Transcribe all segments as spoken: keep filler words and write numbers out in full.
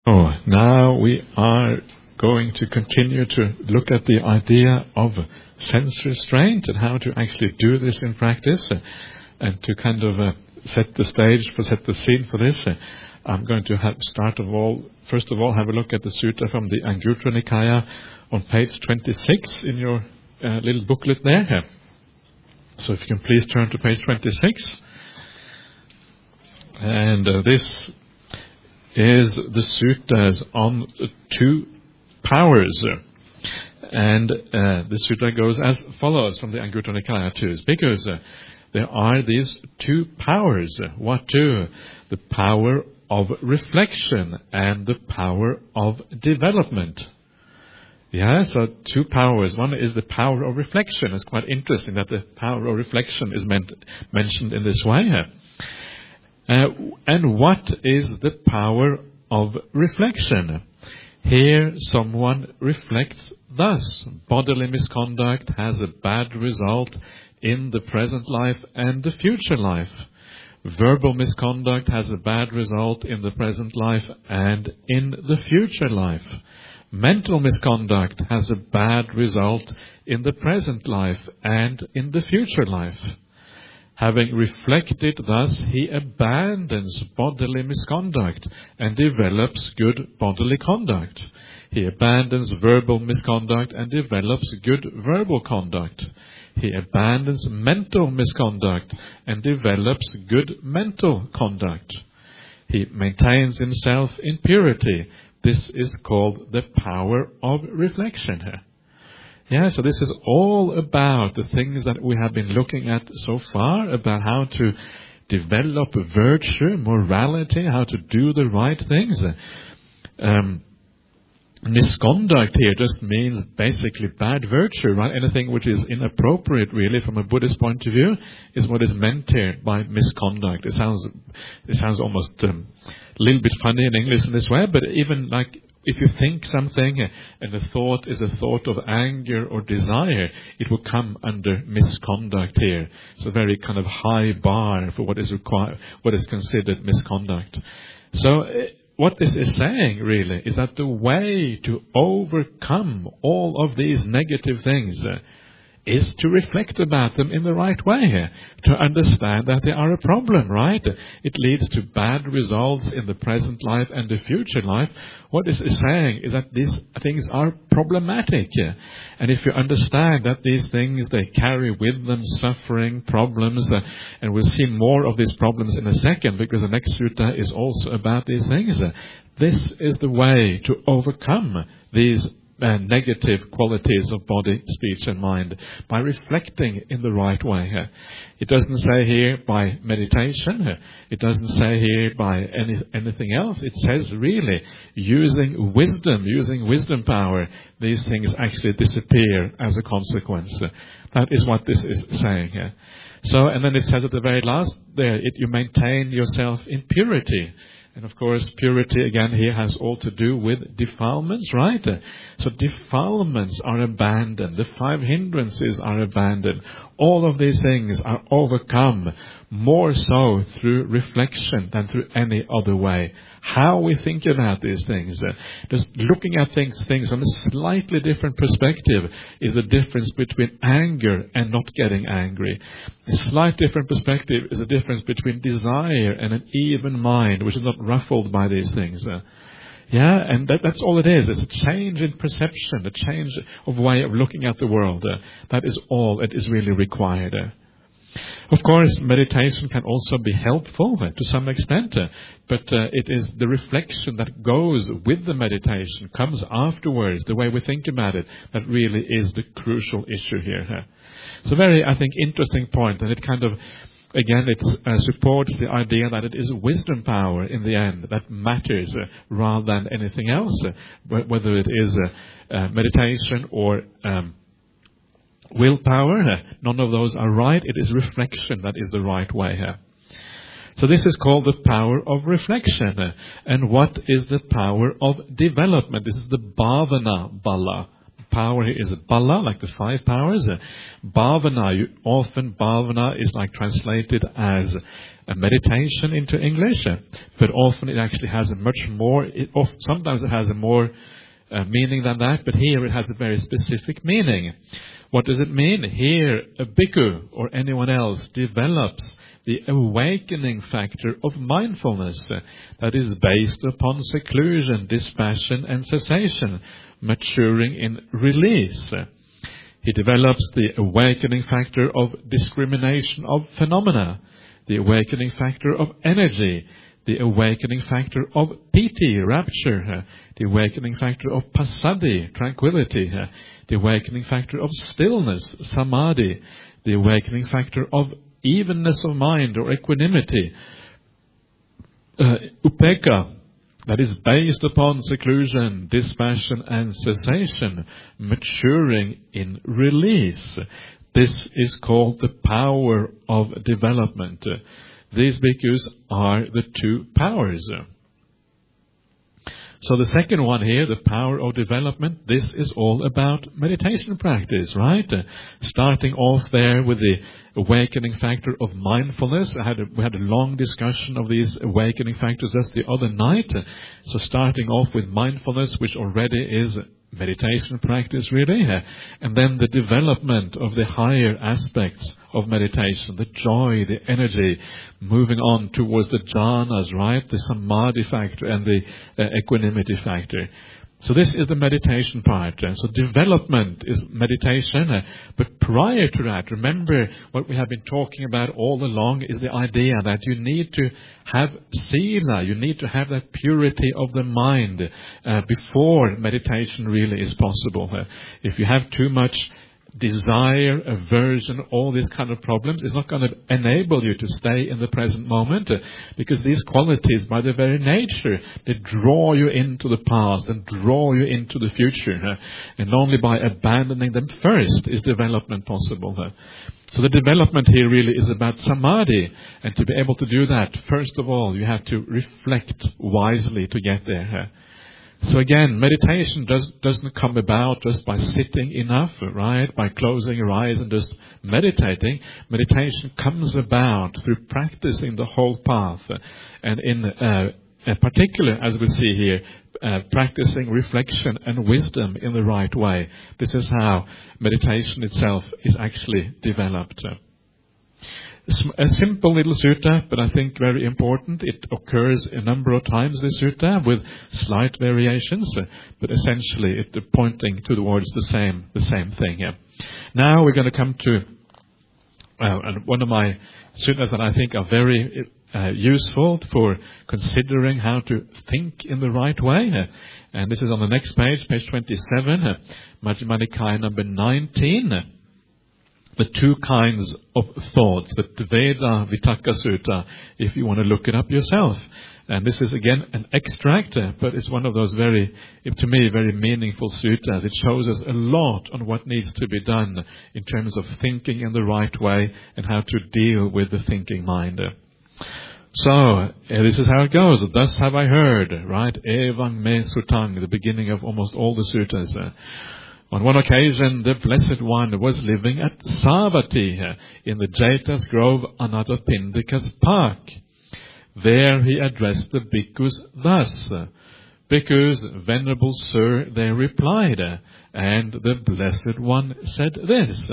Oh, now we are going to continue to look at the idea of sense restraint and how to actually do this in practice, uh, and to kind of uh, set the stage for set the scene for this. Uh, I'm going to have start of all first of all have a look at the sutta from the Anguttara Nikaya on page twenty-six in your uh, little booklet there. Uh, so if you can please turn to page twenty-six, and uh, this is the suttas on two powers. And uh, the sutta goes as follows from the Anguttara Nikaya too, because uh, there are these two powers. What two? The power of reflection and the power of development. Yeah, so two powers. One is the power of reflection. It's quite interesting that the power of reflection is meant, mentioned in this way. Uh, and what is the power of reflection? Here someone reflects thus: bodily misconduct has a bad result in the present life and the future life. Verbal misconduct has a bad result in the present life and in the future life. Mental misconduct has a bad result in the present life and in the future life. Having reflected thus, he abandons bodily misconduct and develops good bodily conduct. He abandons verbal misconduct and develops good verbal conduct. He abandons mental misconduct and develops good mental conduct. He maintains himself in purity. This is called the power of reflection here. Yeah, so this is all about the things that we have been looking at so far, about how to develop virtue, morality, how to do the right things. Um, misconduct here just means basically bad virtue, right? Anything which is inappropriate, really, from a Buddhist point of view, is what is meant here by misconduct. It sounds, it sounds almost um, a little bit funny in English in this way, but even like, if you think something and the thought is a thought of anger or desire, it will come under misconduct here. It's a very kind of high bar for what is required, what is considered misconduct. So what this is saying really is that the way to overcome all of these negative things uh, is to reflect about them in the right way, to understand that they are a problem, right? It leads to bad results in the present life and the future life. What this is saying is that these things are problematic. And if you understand that these things, they carry with them suffering, problems, uh, and we'll see more of these problems in a second, because the next sutta is also about these things. This is the way to overcome these Uh, negative qualities of body, speech and mind, by reflecting in the right way. Uh, it doesn't say here by meditation. Uh, it doesn't say here by any, anything else. It says really using wisdom, using wisdom power, these things actually disappear as a consequence. Uh, that is what this is saying here. Uh. So, and then it says at the very last there, it, you maintain yourself in purity. And of course, purity, again, here has all to do with defilements, right? So defilements are abandoned. The five hindrances are abandoned. All of these things are overcome more so through reflection than through any other way. How we think about these things, uh, just looking at things, things from a slightly different perspective, is the difference between anger and not getting angry. A slight different perspective is the difference between desire and an even mind, which is not ruffled by these things. Uh, yeah, and that, that's all it is. It's a change in perception, a change of way of looking at the world. Uh, that is all it is really required. Uh. Of course, meditation can also be helpful uh, to some extent, uh, but uh, it is the reflection that goes with the meditation, comes afterwards, the way we think about it, that really is the crucial issue here. Uh. So very, I think, interesting point, and it kind of, again, it uh, supports the idea that it is wisdom power in the end that matters uh, rather than anything else, uh, whether it is uh, uh, meditation or um willpower. None of those are right. It is reflection that is the right way here. So this is called the power of reflection. And what is the power of development? This is the bhavana bala. Power here is bala, like the five powers. Bhavana, you, often bhavana is like translated as a meditation into English, uh, but often it actually has a much more, it, sometimes it has a more uh, meaning than that, but here it has a very specific meaning. What does it mean? Here, a bhikkhu or anyone else develops the awakening factor of mindfulness uh, that is based upon seclusion, dispassion, and cessation, maturing in release. He develops the awakening factor of discrimination of phenomena, the awakening factor of energy, the awakening factor of piti, rapture, uh, the awakening factor of passaddhi, tranquility, uh, the awakening factor of stillness, samadhi, the awakening factor of evenness of mind or equanimity, uh, upekkha, that is based upon seclusion, dispassion, and cessation, maturing in release. This is called the power of development. These bhikkhus are the two powers. So the second one here, the power of development, this is all about meditation practice, right? Uh, starting off there with the awakening factor of mindfulness. I had a, we had a long discussion of these awakening factors just the other night. Uh, so starting off with mindfulness, which already is meditation practice really, uh, and then the development of the higher aspects of meditation, the joy, the energy, moving on towards the jhanas, right, the samadhi factor and the uh, equanimity factor. So this is the meditation part. Uh, so development is meditation, uh, but prior to that, remember what we have been talking about all along is the idea that you need to have sila, you need to have that purity of the mind uh, before meditation really is possible. Uh, if you have too much desire, aversion, all these kind of problems, is not going to enable you to stay in the present moment, uh, because these qualities, by their very nature, they draw you into the past and draw you into the future. Uh, and only by abandoning them first is development possible. Uh. So the development here really is about samadhi. And to be able to do that, first of all, you have to reflect wisely to get there. Uh. So again, meditation does, doesn't come about just by sitting enough, right? By closing your eyes and just meditating. Meditation comes about through practicing the whole path. And in uh, in particular, as we see here, uh, practicing reflection and wisdom in the right way. This is how meditation itself is actually developed. A simple little sutta, but I think very important. It occurs a number of times, this sutta, with slight variations, but essentially it's pointing towards the same the same thing here. Now we're going to come to uh, one of my suttas that I think are very uh, useful for considering how to think in the right way. And this is on the next page, page twenty-seven, uh, Majjhima Nikaya number nineteen. The two kinds of thoughts, the Dveda Vitakka Sutta, if you want to look it up yourself. And this is again an extract, but it's one of those very, to me, very meaningful suttas. It shows us a lot on what needs to be done in terms of thinking in the right way and how to deal with the thinking mind. So, uh, this is how it goes. Thus have I heard, right? Evang me sutang, the beginning of almost all the suttas. Uh, On one occasion, the Blessed One was living at Savatthi in the Jeta's Grove, Anathapindika's park. There he addressed the bhikkhus thus. Bhikkhus, Venerable Sir, they replied, and the Blessed One said this.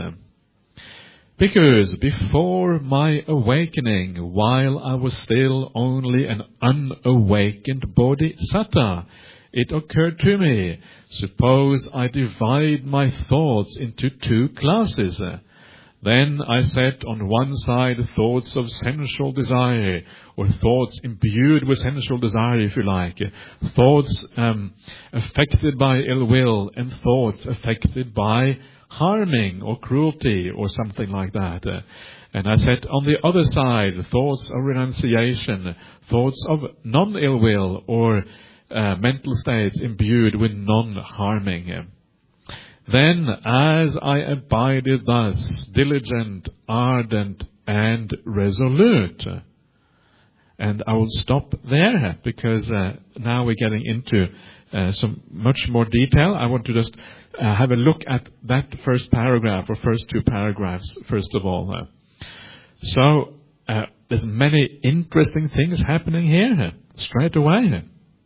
Bhikkhus, before my awakening, while I was still only an unawakened bodhisattva, it occurred to me, suppose I divide my thoughts into two classes. Then I set on one side thoughts of sensual desire, or thoughts imbued with sensual desire, if you like, thoughts um, affected by ill will, and thoughts affected by harming or cruelty or something like that. And I set on the other side thoughts of renunciation, thoughts of non-ill will or Uh, mental states imbued with non-harming. Then, as I abided thus, diligent, ardent, and resolute. And I will stop there, because uh, now we're getting into uh, some much more detail. I want to just uh, have a look at that first paragraph, or first two paragraphs, first of all. Uh, so, uh, there's many interesting things happening here straight away.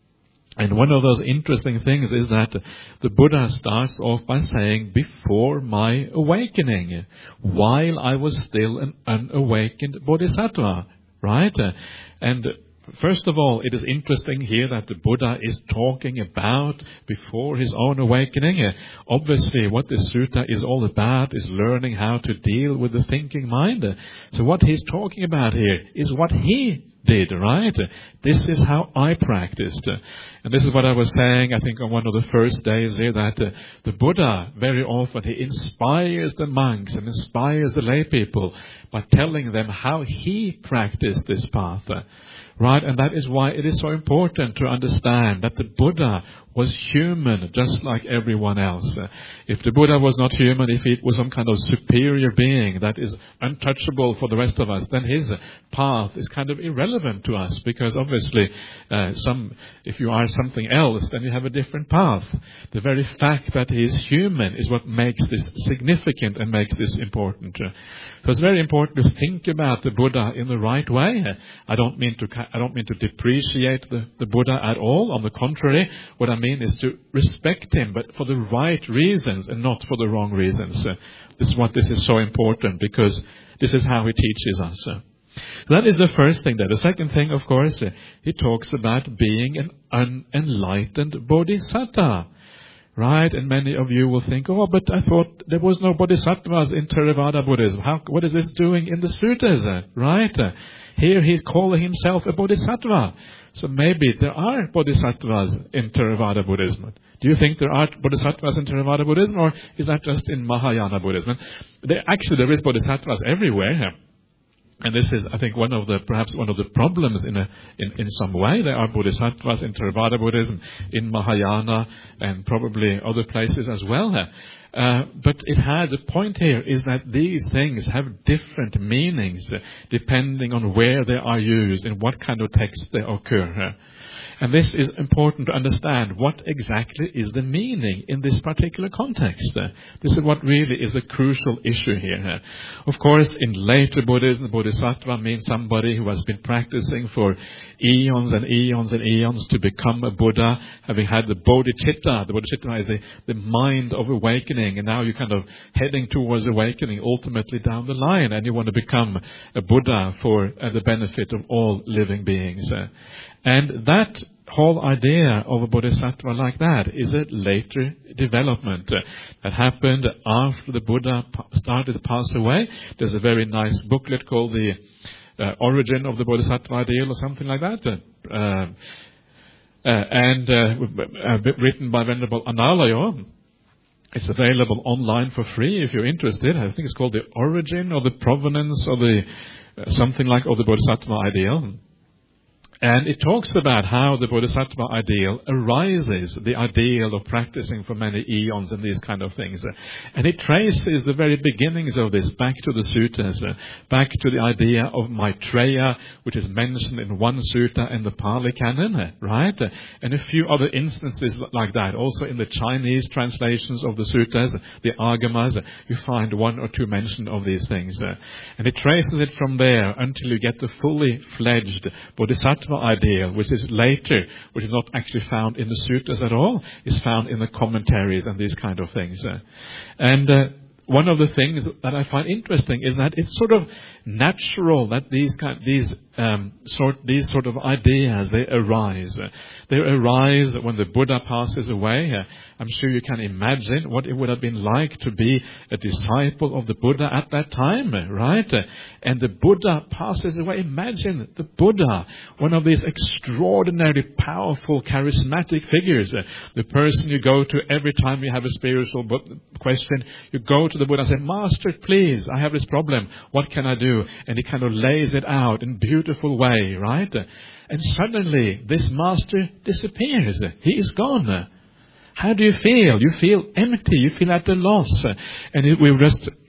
And one of those interesting things is that the Buddha starts off by saying, before my awakening, while I was still an unawakened bodhisattva, right? And first of all, it is interesting here that the Buddha is talking about before his own awakening. Obviously, what this sutta is all about is learning how to deal with the thinking mind. So what he's talking about here is what he did, right? This is how I practiced. And this is what I was saying, I think, on one of the first days here, that uh, the Buddha, very often, he inspires the monks and inspires the lay people by telling them how he practiced this path. Right? And that is why it is so important to understand that the Buddha was human, just like everyone else. If the Buddha was not human, if he was some kind of superior being that is untouchable for the rest of us, then his path is kind of irrelevant to us, because obviously, uh, some, if you are something else, then you have a different path. The very fact that he is human is what makes this significant and makes this important. So it's very important to think about the Buddha in the right way. I don't mean to, I don't mean to depreciate the, the Buddha at all. On the contrary, what I mean is to respect him, but for the right reasons and not for the wrong reasons. Uh, this is what this is so important, because this is how he teaches us. Uh, that is the first thing there. The second thing, of course, uh, he talks about being an unenlightened bodhisattva. Right? And many of you will think, oh, but I thought there was no bodhisattvas in Theravada Buddhism. How, what is this doing in the suttas? Uh, right? Uh, here he's calling himself a bodhisattva. So maybe there are bodhisattvas in Theravada Buddhism. Do you think there are bodhisattvas in Theravada Buddhism, or is that just in Mahayana Buddhism? There, actually, there is bodhisattvas everywhere. And this is, I think, one of the, perhaps one of the problems in a, in, in some way. There are bodhisattvas in Theravada Buddhism, in Mahayana, and probably other places as well. Uh, but it had, the point here is that these things have different meanings uh, depending on where they are used, in what kind of text they occur. Uh, And this is important to understand. What exactly is the meaning in this particular context? Uh, this is what really is the crucial issue here. Uh, of course, in later Buddhism, Bodhisattva means somebody who has been practicing for eons and eons and eons to become a Buddha, having had the bodhicitta. The bodhicitta is the, the mind of awakening, and now you're kind of heading towards awakening ultimately down the line, and you want to become a Buddha for uh, the benefit of all living beings. Uh, And that whole idea of a bodhisattva like that is a later development uh, that happened after the Buddha started to pass away. There's a very nice booklet called The uh, Origin of the Bodhisattva Ideal, or something like that. Uh, uh, and uh, written by Venerable Analayo. It's available online for free if you're interested. I think it's called The Origin or the Provenance of the, uh, something like, of the Bodhisattva Ideal. And it talks about how the Bodhisattva ideal arises, the ideal of practicing for many eons and these kind of things. And it traces the very beginnings of this back to the suttas, back to the idea of Maitreya, which is mentioned in one sutta in the Pali Canon, right? And a few other instances like that. Also in the Chinese translations of the suttas, the Agamas, you find one or two mention of these things. And it traces it from there until you get the fully fledged Bodhisattva ideal, which is later, which is not actually found in the suttas at all, is found in the commentaries and these kind of things. Uh, and uh, one of the things that I find interesting is that it's sort of natural that these kind, these um, sort, these sort of ideas, they arise. Uh, they arise when the Buddha passes away. Uh, I'm sure you can imagine what it would have been like to be a disciple of the Buddha at that time, right? And the Buddha passes away. Imagine the Buddha, one of these extraordinarily powerful, charismatic figures. The person you go to every time you have a spiritual question, you go to the Buddha and say, Master, please, I have this problem. What can I do? And he kind of lays it out in a beautiful way, right? And suddenly, this master disappears. He is gone. How do you feel? You feel empty. You feel at a loss. And it, we just,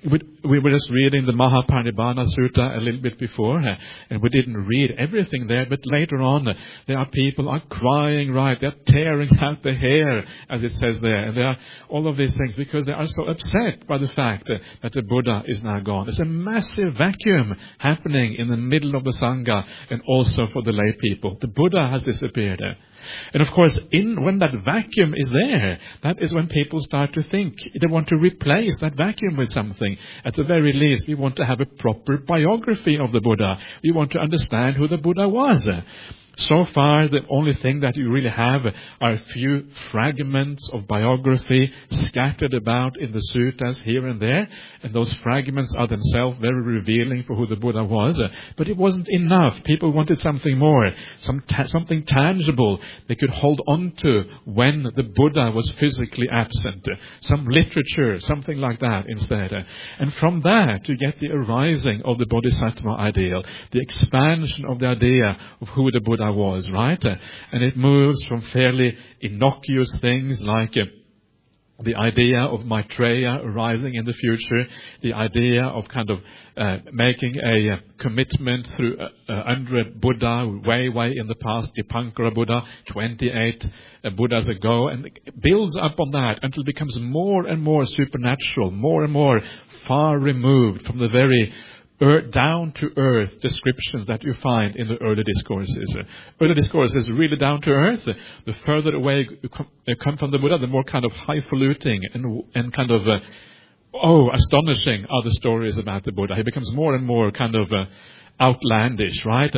we were just reading the Mahaparinibbana Sutta a little bit before, uh, and we didn't read everything there, but later on, uh, there are people are crying, right? They're tearing out the hair, as it says there, and there are all of these things because they are so upset by the fact uh, that the Buddha is now gone. There's a massive vacuum happening in the middle of the Sangha and also for the lay people. The Buddha has disappeared. Uh, And of course, in when that vacuum is there, that is when people start to think they want to replace that vacuum with something. At the very least, we want to have a proper biography of the Buddha. We want to understand who the Buddha was. So far, the only thing that you really have are a few fragments of biography scattered about in the suttas here and there. And those fragments are themselves very revealing for who the Buddha was. But it wasn't enough. People wanted something more, some ta- something tangible they could hold on to when the Buddha was physically absent. Some literature, something like that instead. And from that, you get the arising of the Bodhisattva ideal, the expansion of the idea of who the Buddha was, right? Uh, and it moves from fairly innocuous things like uh, the idea of Maitreya arising in the future, the idea of kind of uh, making a uh, commitment through uh, uh, under a Buddha way, way in the past, Dipankara Buddha, twenty-eight uh, Buddhas ago, and it builds up on that until it becomes more and more supernatural, more and more far removed from the very Earth, down-to-earth descriptions that you find in the early discourses. Uh, early discourses really down-to-earth. Uh, the further away you come, you come from the Buddha, the more kind of highfalutin and, and kind of, uh, oh, astonishing are the stories about the Buddha. He becomes more and more kind of uh, outlandish, right? Uh,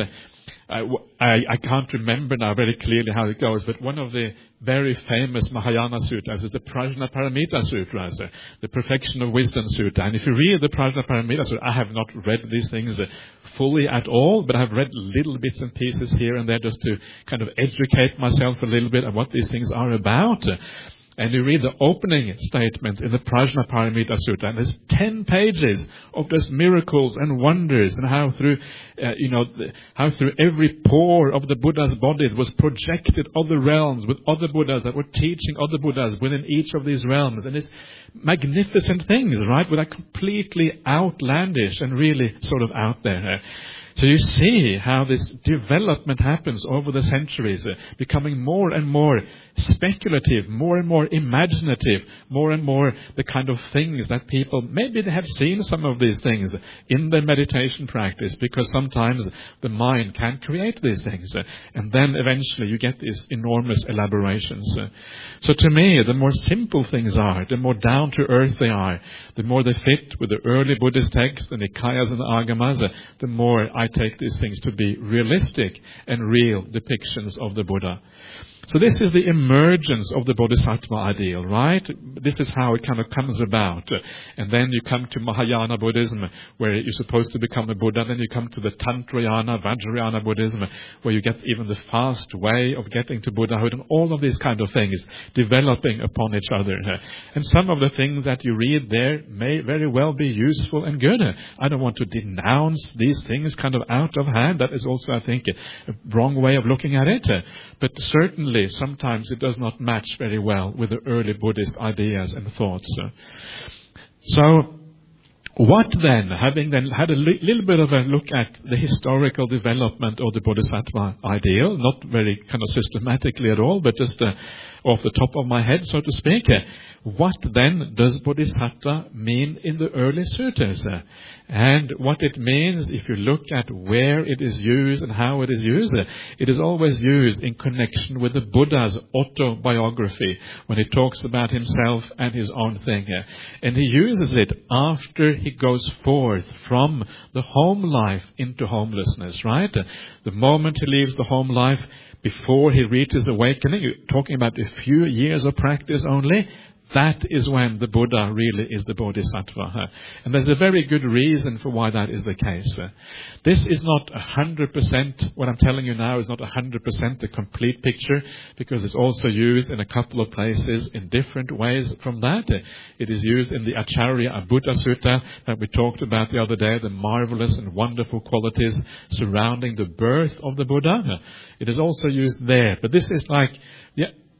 I, I can't remember now very clearly how it goes, but one of the very famous Mahayana sutras is the Prajnaparamita Sutra, the Perfection of Wisdom Sutra. And if you read the Prajnaparamita Sutra, I have not read these things fully at all, but I've read little bits and pieces here and there just to kind of educate myself a little bit on what these things are about. And you read the opening statement in the Prajnaparamita Sutta, and there's ten pages of just miracles and wonders, and how through, uh, you know, the, how through every pore of the Buddha's body it was projected other realms with other Buddhas that were teaching other Buddhas within each of these realms. And it's magnificent things, right? But are completely outlandish and really sort of out there. So you see how this development happens over the centuries, uh, becoming more and more speculative, more and more imaginative, more and more the kind of things that people, maybe they have seen some of these things in their meditation practice, because sometimes the mind can create these things. Uh, and then eventually you get these enormous elaborations. Uh, so to me, the more simple things are, the more down to earth they are, the more they fit with the early Buddhist texts, the Nikayas and the Agamas, uh, the more I take these things to be realistic and real depictions of the Buddha. So this is the emergence of the Bodhisattva ideal, right? This is how it kind of comes about. And then you come to Mahayana Buddhism, where you're supposed to become a Buddha. Then you come to the Tantrayana, Vajrayana Buddhism, where you get even the fast way of getting to Buddhahood, and all of these kind of things developing upon each other. And some of the things that you read there may very well be useful and good. I don't want to denounce these things kind of out of hand. That is also, I think, a wrong way of looking at it. But certainly, sometimes it does not match very well with the early Buddhist ideas and thoughts. So, what then, having then had a li- little bit of a look at the historical development of the Bodhisattva ideal, not very kind of systematically at all, but just uh, off the top of my head, so to speak, uh, what then does Bodhisattva mean in the early suttas? Uh, and what it means, if you look at where it is used and how it is used, uh, it is always used in connection with the Buddha's autobiography, when he talks about himself and his own thing. Uh, and he uses it after he goes forth from the home life into homelessness, right? Uh, the moment he leaves the home life, before he reaches awakening, you're talking about a few years of practice only, that is when the Buddha really is the Bodhisattva. And there's a very good reason for why that is the case. This is not one hundred percent, what I'm telling you now is not one hundred percent the complete picture, because it's also used in a couple of places in different ways from that. It is used in the Acharya Abhuta Sutta that we talked about the other day, the marvelous and wonderful qualities surrounding the birth of the Buddha. It is also used there. But this is like, yeah,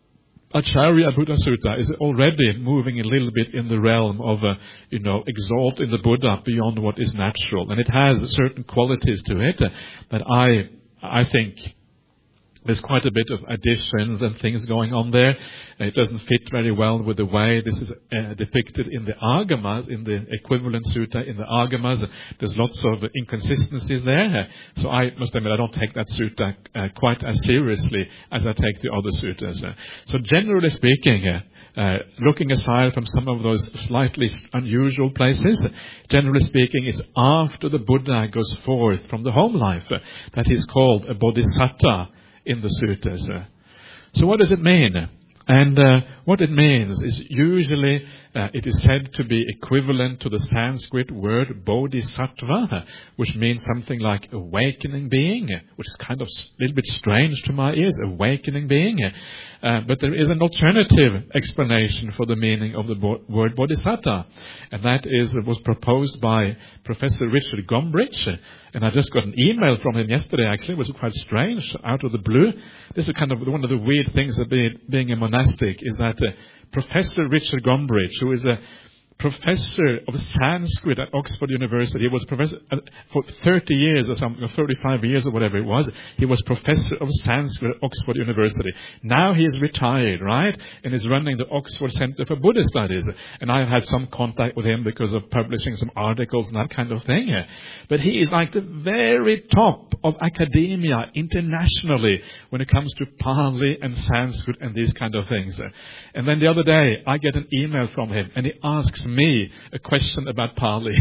Acharya Buddha Sutta is already moving a little bit in the realm of, uh, you know, exalting the Buddha beyond what is natural. And it has certain qualities to it uh, that I, I think there's quite a bit of additions and things going on there. It doesn't fit very well with the way this is uh, depicted in the Agamas, in the equivalent sutta in the Agamas. There's lots of inconsistencies there. So I must admit I don't take that sutta uh, quite as seriously as I take the other suttas. So generally speaking, uh, uh, looking aside from some of those slightly unusual places, generally speaking, it's after the Buddha goes forth from the home life uh, that he's called a bodhisattva in the suttas. So what does it mean? And uh, what it means is usually uh, it is said to be equivalent to the Sanskrit word bodhisattva, which means something like awakening being, which is kind of a little bit strange to my ears, awakening being. Uh, but there is an alternative explanation for the meaning of the bo- word bodhisattva, and that is it was proposed by Professor Richard Gombrich, and I just got an email from him yesterday. Actually, it was quite strange, out of the blue. This is kind of one of the weird things of being, being a monastic, is that uh, Professor Richard Gombrich, who is a professor of Sanskrit at Oxford University. He was professor uh, for thirty years or something, or thirty-five years or whatever it was. He was professor of Sanskrit at Oxford University. Now he is retired, right? And is running the Oxford Center for Buddhist Studies. And I have had some contact with him because of publishing some articles and that kind of thing. But he is like the very top of academia internationally when it comes to Pali and Sanskrit and these kind of things. And then the other day, I get an email from him, and he asks me a question about Pali.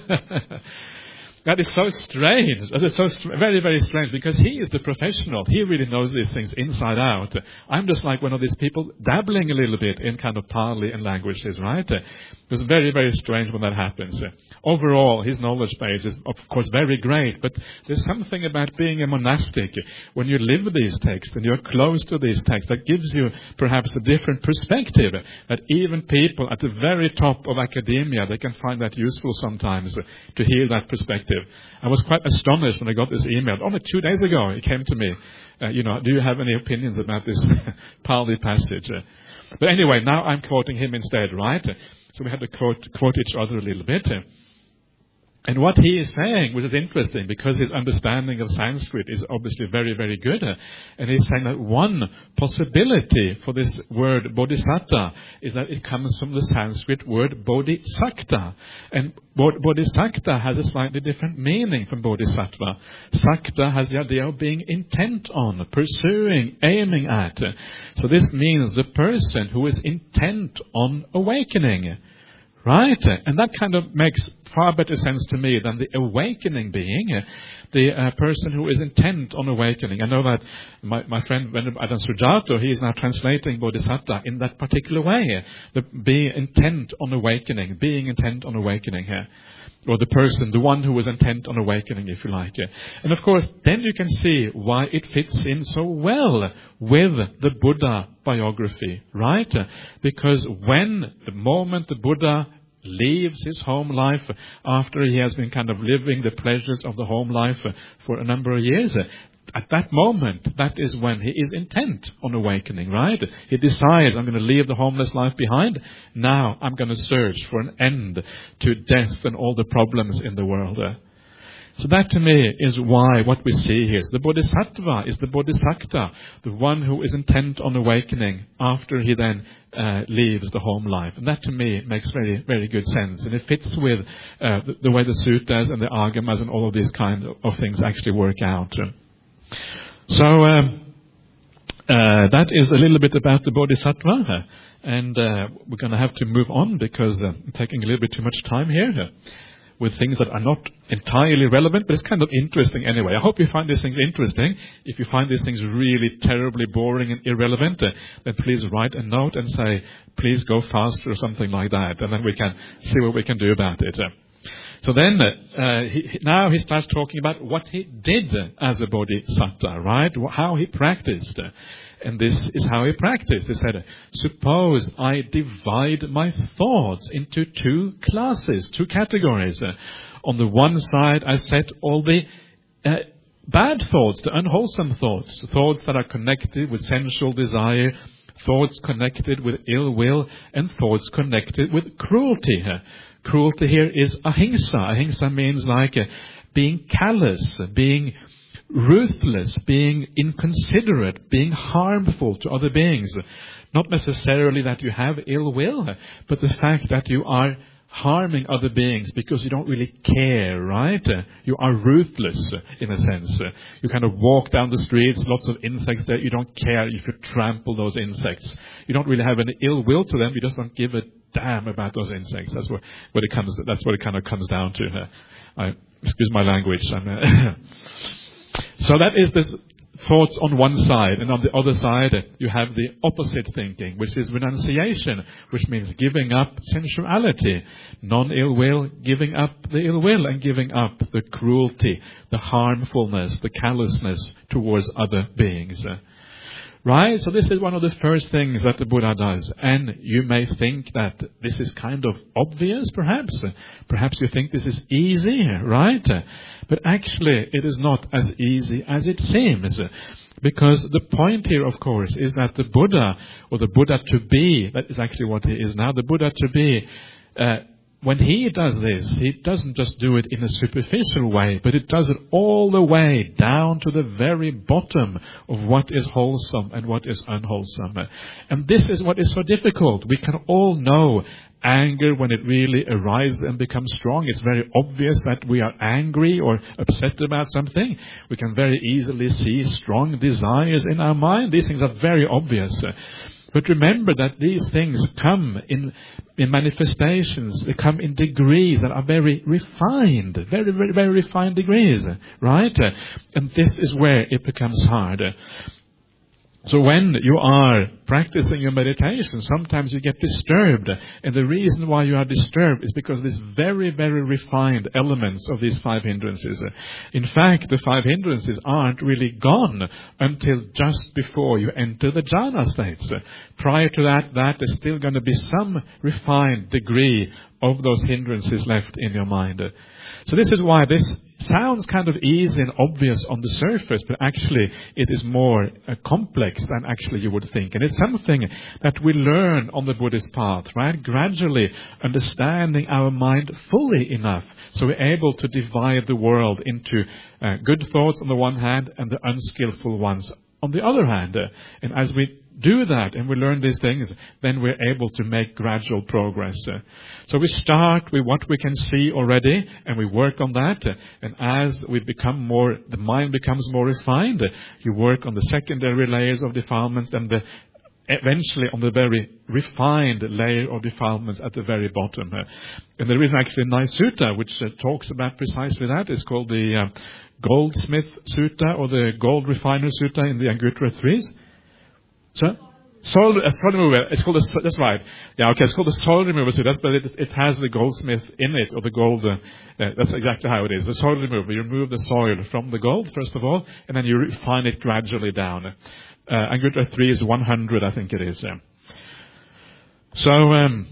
That is so strange. That is so str- very, very strange, because he is the professional. He really knows these things inside out. I'm just like one of these people dabbling a little bit in kind of Pali and languages, right? It's very, very strange when that happens. Overall, his knowledge base is, of course, very great, but there's something about being a monastic when you live these texts and you're close to these texts that gives you perhaps a different perspective, that even people at the very top of academia, they can find that useful sometimes to hear that perspective. I was quite astonished when I got this email. Only two days ago it came to me. Uh, you know, do you have any opinions about this Pali passage? Uh, but anyway, now I'm quoting him instead, right? So we had to quote, quote each other a little bit. And what he is saying, which is interesting, because his understanding of Sanskrit is obviously very, very good. And he's saying that one possibility for this word bodhisattva is that it comes from the Sanskrit word bodhisakta. And bodhisakta has a slightly different meaning from bodhisattva. Sakta has the idea of being intent on, pursuing, aiming at. So this means the person who is intent on awakening. Right? And that kind of makes far better sense to me than the awakening being, the uh, person who is intent on awakening. I know that my, my friend Venerable Ajahn Sujato, he is now translating bodhisattva in that particular way. The being intent on awakening, being intent on awakening here. Or the person, the one who is intent on awakening, if you like. And of course, then you can see why it fits in so well with the Buddha biography, right? Because when, the moment the Buddha leaves his home life, after he has been kind of living the pleasures of the home life for a number of years, at that moment, that is when he is intent on awakening, right? He decides, I'm going to leave the homeless life behind. Now I'm going to search for an end to death and all the problems in the world. So that to me is why what we see here is the bodhisattva is the bodhisakta, the one who is intent on awakening after he then uh, leaves the home life. And that to me makes very, very good sense. And it fits with uh, the, the way the suttas and the agamas and all of these kind of, of things actually work out. So um, uh, that is a little bit about the bodhisattva. And uh, we're going to have to move on because uh, I'm taking a little bit too much time here. Uh, with things that are not entirely relevant, but it's kind of interesting anyway. I hope you find these things interesting. If you find these things really terribly boring and irrelevant, uh, then please write a note and say, please go faster or something like that, and then we can see what we can do about it. Uh, so then, uh, he, now he starts talking about what he did as a bodhisattva, right? How he practiced. And this is how he practiced. He said, suppose I divide my thoughts into two classes, two categories. Uh, on the one side, I set all the uh, bad thoughts, the unwholesome thoughts, thoughts that are connected with sensual desire, thoughts connected with ill will, and thoughts connected with cruelty. Cruelty here is ahimsa. Ahimsa means like uh, being callous, being ruthless, being inconsiderate, being harmful to other beings. Not necessarily that you have ill will, but the fact that you are harming other beings because you don't really care, right? You are ruthless, in a sense. You kind of walk down the streets, lots of insects there. You don't care if you trample those insects. You don't really have any ill will to them. You just don't give a damn about those insects. That's what, what it comes. That's what it kind of comes down to. I, excuse my language. So that is this thoughts on one side, and on the other side you have the opposite thinking, which is renunciation, which means giving up sensuality, non-ill will, giving up the ill will, and giving up the cruelty, the harmfulness, the callousness towards other beings. Right? So this is one of the first things that the Buddha does. And you may think that this is kind of obvious, perhaps. Perhaps you think this is easy, right? But actually, it is not as easy as it seems. Because the point here, of course, is that the Buddha, or the Buddha to be, that is actually what he is now, the Buddha to be, uh, when he does this, he doesn't just do it in a superficial way, but it does it all the way down to the very bottom of what is wholesome and what is unwholesome. And this is what is so difficult. We can all know anger when it really arises and becomes strong. It's very obvious that we are angry or upset about something. We can very easily see strong desires in our mind. These things are very obvious. But remember that these things come in in manifestations. They come in degrees that are very refined, very, very, very refined degrees, right? And this is where it becomes hard. So when you are practicing your meditation, sometimes you get disturbed. And the reason why you are disturbed is because of these very, very refined elements of these five hindrances. In fact, the five hindrances aren't really gone until just before you enter the jhana states. Prior to that, that is still going to be some refined degree of those hindrances left in your mind. So this is why this sounds kind of easy and obvious on the surface, but actually it is more uh, complex than actually you would think. And it's something that we learn on the Buddhist path, right? Gradually understanding our mind fully enough so we're able to divide the world into uh, good thoughts on the one hand and the unskillful ones on the other hand. Uh, and as we do that and we learn these things, then we're able to make gradual progress. Uh, so we start with what we can see already and we work on that. Uh, and as we become more, the mind becomes more refined, uh, you work on the secondary layers of defilements and the, eventually on the very refined layer of defilements at the very bottom. Uh, and there is actually a nice sutta which uh, talks about precisely that. It's called the uh, Goldsmith Sutta or the Gold Refiner Sutta in the Anguttara Threes. So, soil, uh, soil remover, it's called, a, that's right. Yeah, okay, it's called the soil remover sutta, but it, it has the goldsmith in it, or the gold, uh, uh, that's exactly how it is. The soil remover, you remove the soil from the gold, first of all, and then you refine it gradually down. Uh, Anguttara three is one hundred, I think it is. Uh. So, um,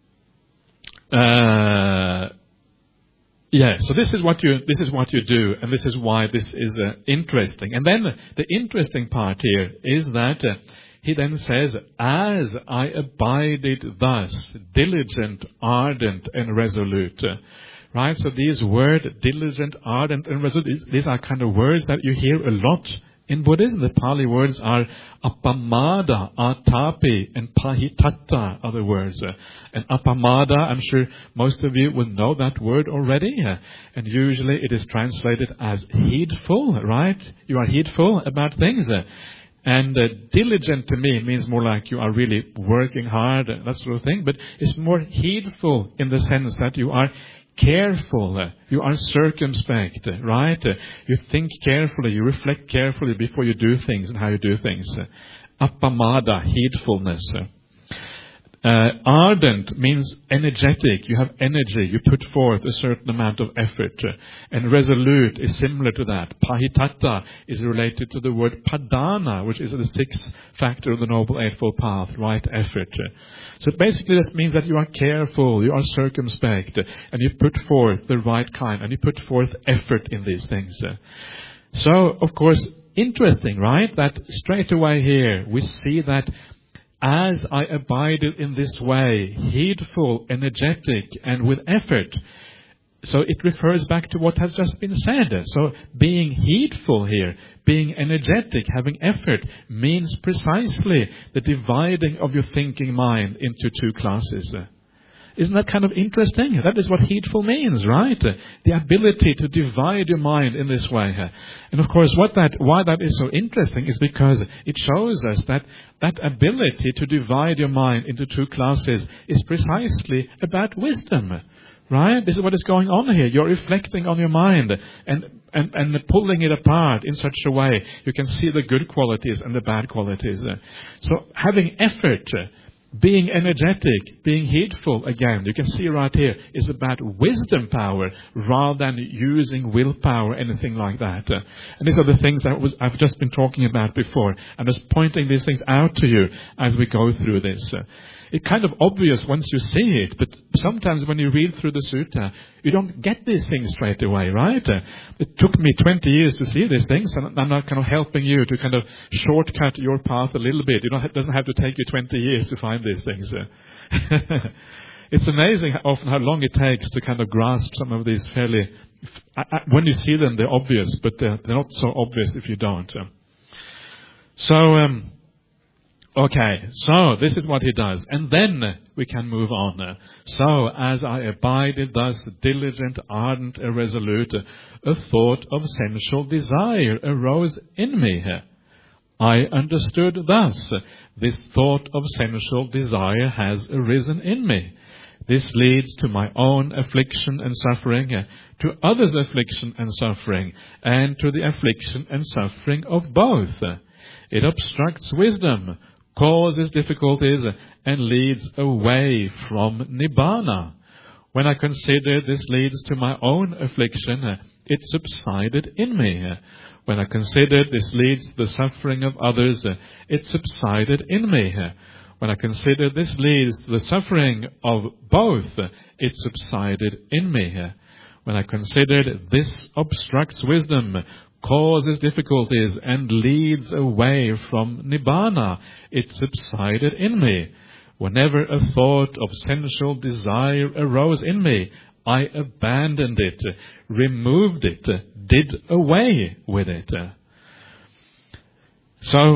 uh, yeah, so this is what you, this is what you do, and this is why this is uh, interesting. And then the interesting part here is that uh, he then says, as I abided thus, diligent, ardent, and resolute. Right? So these words, diligent, ardent, and resolute, these are kind of words that you hear a lot in Buddhism. The Pali words are appamada, atapi, and pahitatta are the words. And appamada, I'm sure most of you will know that word already. And usually it is translated as heedful, right? You are heedful about things. And uh, diligent to me means more like you are really working hard, that sort of thing. But it's more heedful in the sense that you are careful, you are circumspect, right? You think carefully, you reflect carefully before you do things and how you do things. Appamada, heedfulness. Uh, ardent means energetic. You have energy. You put forth a certain amount of effort. And resolute is similar to that. Pahitatta is related to the word padana, which is the sixth factor of the Noble Eightfold Path, right effort. So basically this means that you are careful, you are circumspect, and you put forth the right kind, and you put forth effort in these things. So, of course, interesting, right? That straight away here we see that as I abided in this way, heedful, energetic, and with effort. So it refers back to what has just been said. So being heedful here, being energetic, having effort, means precisely the dividing of your thinking mind into two classes. Isn't that kind of interesting? That is what heedful means, right? The ability to divide your mind in this way. And of course, what that, why that is so interesting is because it shows us that that ability to divide your mind into two classes is precisely about wisdom. Right? This is what is going on here. You're reflecting on your mind and, and, and pulling it apart in such a way you can see the good qualities and the bad qualities. So having effort, being energetic, being heedful, again, you can see right here, is about wisdom power rather than using willpower, anything like that. And these are the things that was, I've just been talking about before. I'm just pointing these things out to you as we go through this. It's kind of obvious once you see it, but sometimes when you read through the sutta, you don't get these things straight away, right? It took me twenty years to see these things, and I'm not kind of helping you to kind of shortcut your path a little bit. You don't, it doesn't have to take you twenty years to find these things. It's amazing how often how long it takes to kind of grasp some of these fairly, when you see them, they're obvious, but they're, they're not so obvious if you don't. So, um, Okay, so this is what he does. And then we can move on. So, as I abided thus diligent, ardent, irresolute, a thought of sensual desire arose in me. I understood thus, this thought of sensual desire has arisen in me. This leads to my own affliction and suffering, to others' affliction and suffering, and to the affliction and suffering of both. It obstructs wisdom, causes difficulties, and leads away from Nibbana. When I consider this leads to my own affliction, it subsided in me. When I consider this leads to the suffering of others, it subsided in me. When I consider this leads to the suffering of both, it subsided in me. When I considered this obstructs wisdom, causes difficulties, and leads away from Nibbana, it subsided in me. Whenever a thought of sensual desire arose in me, I abandoned it, removed it, did away with it. So,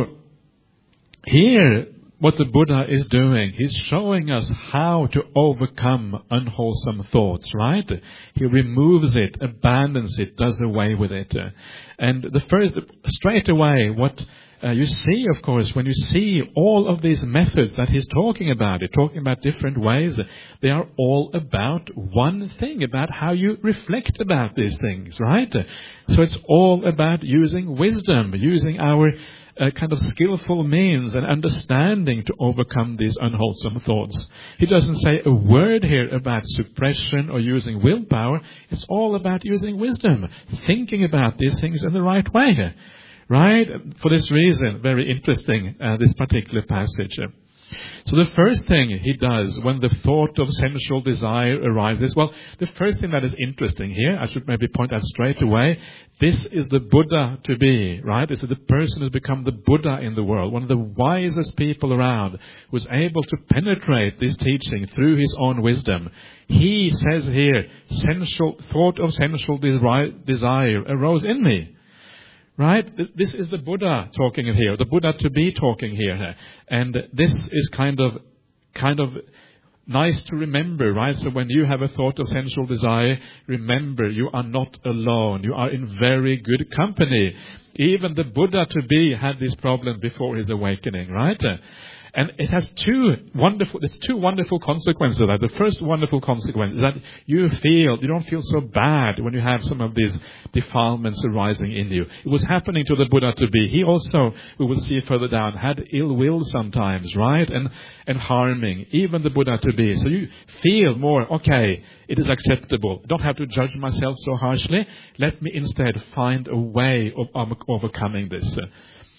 here, what the Buddha is doing, he's showing us how to overcome unwholesome thoughts, right? He removes it, abandons it, does away with it. And the first, straight away, what uh, you see, of course, when you see all of these methods that he's talking about, he's talking about different ways, they are all about one thing, about how you reflect about these things, right? So it's all about using wisdom, using our a kind of skillful means and understanding to overcome these unwholesome thoughts. He doesn't say a word here about suppression or using willpower. It's all about using wisdom, thinking about these things in the right way. Right? For this reason, very interesting, uh, this particular passage. So the first thing he does when the thought of sensual desire arises, well, the first thing that is interesting here, I should maybe point out straight away, this is the Buddha to be, right? This is the person who's become the Buddha in the world, one of the wisest people around, who's able to penetrate this teaching through his own wisdom. He says here, sensual thought of sensual desire arose in me. Right? This is the Buddha talking here, the Buddha to be talking here. And this is kind of, kind of nice to remember, right? So when you have a thought of sensual desire, remember you are not alone. You are in very good company. Even the Buddha to be had this problem before his awakening, right? And it has two wonderful, there's two wonderful consequences of that. The first wonderful consequence is that you feel, you don't feel so bad when you have some of these defilements arising in you. It was happening to the Buddha to be. He also, we will see further down, had ill will sometimes, right? And, and harming, even the Buddha to be. So you feel more, okay, it is acceptable. I don't have to judge myself so harshly. Let me instead find a way of um, overcoming this.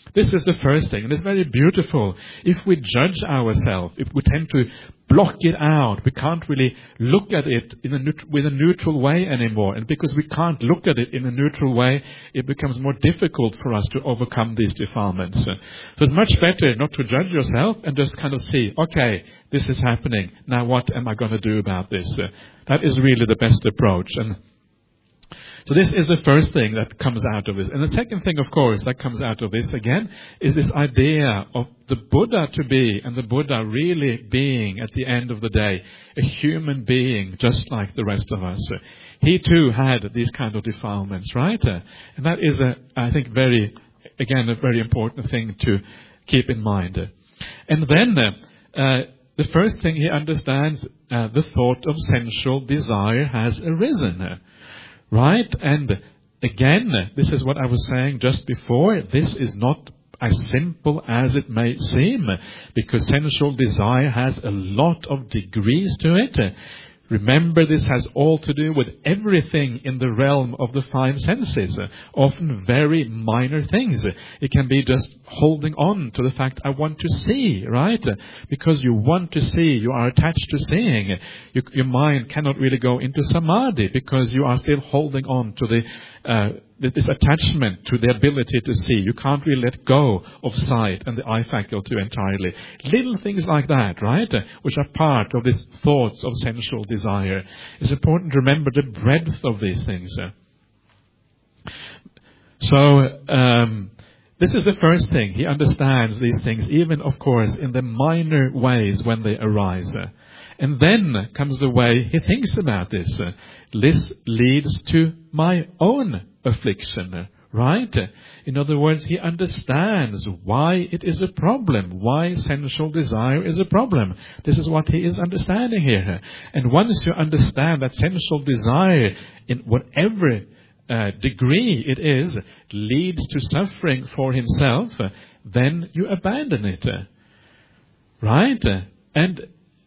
This is the first thing, and it's very beautiful. If we judge ourselves, if we tend to block it out, we can't really look at it in a neut- with a neutral way anymore. And because we can't look at it in a neutral way, it becomes more difficult for us to overcome these defilements. So it's much better not to judge yourself and just kind of see, okay, this is happening. Now what am I going to do about this? Uh, that is really the best approach. And so this is the first thing that comes out of this. And the second thing, of course, that comes out of this again is this idea of the Buddha to be, and the Buddha really being, at the end of the day, a human being just like the rest of us. He too had these kind of defilements, right? And that is, a, I think, very, again, a very important thing to keep in mind. And then uh, the first thing he understands, uh, the thought of sensual desire has arisen. Right? And again, this is what I was saying just before. This is not as simple as it may seem, because sensual desire has a lot of degrees to it. Remember, this has all to do with everything in the realm of the five senses, often very minor things. It can be just holding on to the fact, I want to see, right? Because you want to see, you are attached to seeing. You, your mind cannot really go into samadhi because you are still holding on to the uh, this attachment to the ability to see. You can't really let go of sight and the eye faculty entirely. Little things like that, right? Which are part of these thoughts of sensual desire. It's important to remember the breadth of these things. So, um, this is the first thing. He understands these things, even, of course, in the minor ways when they arise. And then comes the way he thinks about this. This leads to my own affliction, right? In other words, he understands why it is a problem, why sensual desire is a problem. This is what he is understanding here. And once you understand that sensual desire, in whatever uh, degree it is, leads to suffering for himself, then you abandon it, right? And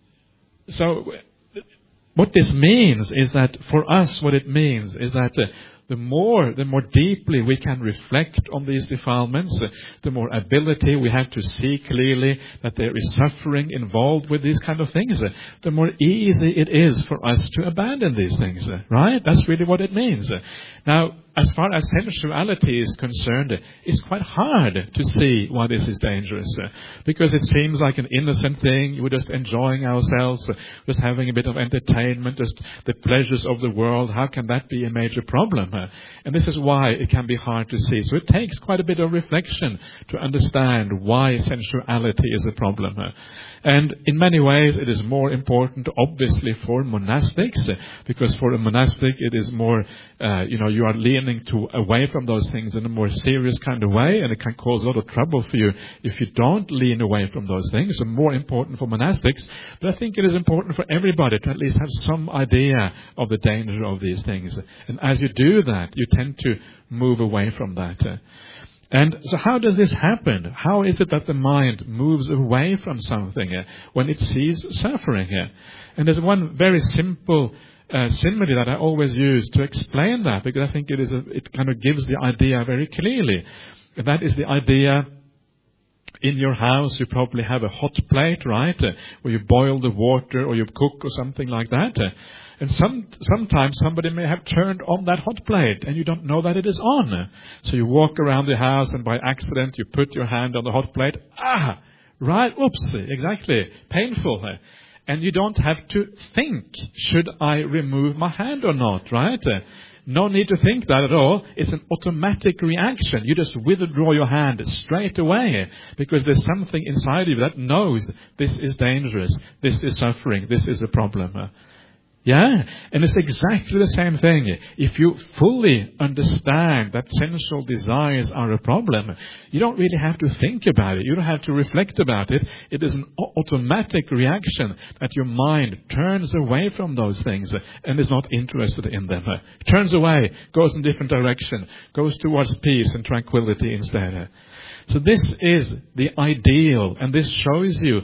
so what this means is that for us, what it means is that uh, the more, the more deeply we can reflect on these defilements, uh, the more ability we have to see clearly that there is suffering involved with these kind of things, uh, the more easy it is for us to abandon these things, uh, right? That's really what it means. Uh, now, as far as sensuality is concerned, it's quite hard to see why this is dangerous. Uh, because it seems like an innocent thing. We're just enjoying ourselves, uh, just having a bit of entertainment, just the pleasures of the world. How can that be a major problem? Uh, and this is why it can be hard to see. So it takes quite a bit of reflection to understand why sensuality is a problem. Uh, and in many ways, it is more important, obviously, for monastics, uh, because for a monastic, it is more, uh, you know, you are leaning to away from those things in a more serious kind of way, and it can cause a lot of trouble for you if you don't lean away from those things. So more important for monastics, but I think it is important for everybody to at least have some idea of the danger of these things. And as you do that, you tend to move away from that. And so how does this happen? How is it that the mind moves away from something when it sees suffering? And there's one very simple Uh, simile that I always use to explain that, because I think it is a, it kind of gives the idea very clearly. And that is the idea, in your house you probably have a hot plate, right, uh, where you boil the water or you cook or something like that. Uh, and some sometimes somebody may have turned on that hot plate and you don't know that it is on. Uh, so you walk around the house and by accident you put your hand on the hot plate. Ah, right, oops, exactly, painful. Uh, And you don't have to think, should I remove my hand or not, right? Uh, no need to think that at all. It's an automatic reaction. You just withdraw your hand straight away because there's something inside you that knows this is dangerous, this is suffering, this is a problem. Uh, Yeah, and it's exactly the same thing. If you fully understand that sensual desires are a problem, you don't really have to think about it. You don't have to reflect about it. It is an automatic reaction that your mind turns away from those things and is not interested in them. Turns away, goes in a different direction, goes towards peace and tranquility instead. So this is the ideal, and this shows you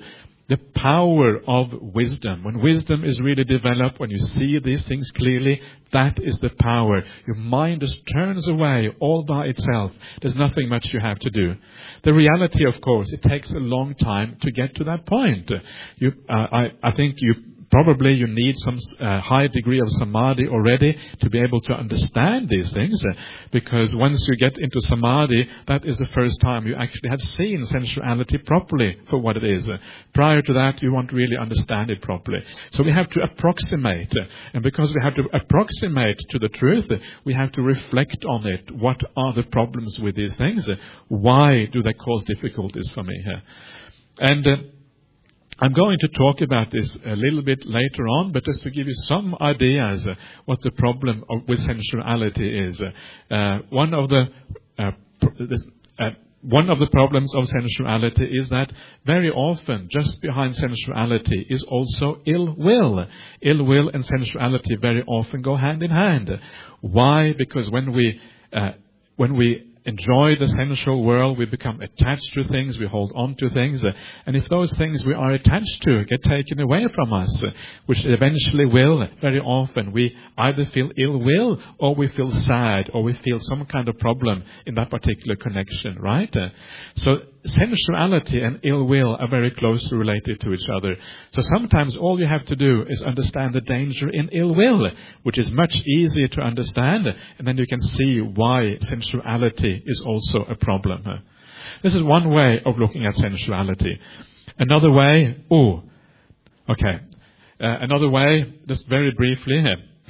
the power of wisdom. When wisdom is really developed, when you see these things clearly, that is the power. Your mind just turns away all by itself. There's nothing much you have to do. The reality, of course, it takes a long time to get to that point. You, uh, I, I think you Probably you need some uh, high degree of samadhi already to be able to understand these things, uh, because once you get into samadhi, that is the first time you actually have seen sensuality properly for what it is. Uh, prior to that, you won't really understand it properly. So we have to approximate, uh, and because we have to approximate to the truth, uh, we have to reflect on it. What are the problems with these things? Uh, why do they cause difficulties for me here? And uh, I'm going to talk about this a little bit later on, but just to give you some ideas uh, what the problem of, with sensuality is. Uh, one of the uh, pr- this, uh, one of the problems of sensuality is that very often, just behind sensuality is also ill will. Ill will and sensuality very often go hand in hand. Why? Because when we uh, when we enjoy the sensual world, we become attached to things, we hold on to things, uh, and if those things we are attached to get taken away from us, uh, which eventually will, very often, we either feel ill will, or we feel sad, or we feel some kind of problem in that particular connection, right? Uh, so sensuality and ill will are very closely related to each other. So sometimes all you have to do is understand the danger in ill will, which is much easier to understand, and then you can see why sensuality is also a problem. This is one way of looking at sensuality. Another way, oh, okay, uh, another way, just very briefly,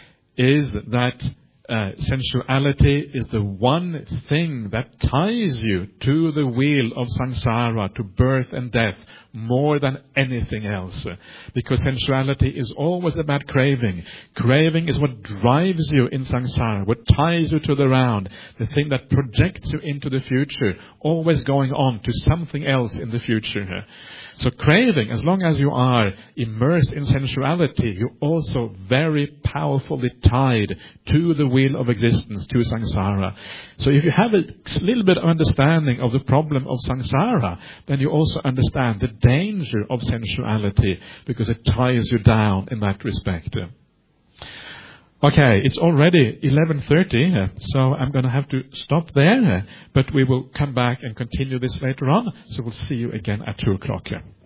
is that Uh, sensuality is the one thing that ties you to the wheel of samsara, to birth and death, more than anything else. Because sensuality is always about craving. Craving is what drives you in samsara, what ties you to the round, the thing that projects you into the future, always going on to something else in the future. So craving, as long as you are immersed in sensuality, you're also very powerfully tied to the wheel of existence, to samsara. So if you have a little bit of understanding of the problem of samsara, then you also understand the danger of sensuality, because it ties you down in that respect. Okay, it's already eleven thirty, so I'm going to have to stop there, but we will come back and continue this later on, so we'll see you again at two o'clock.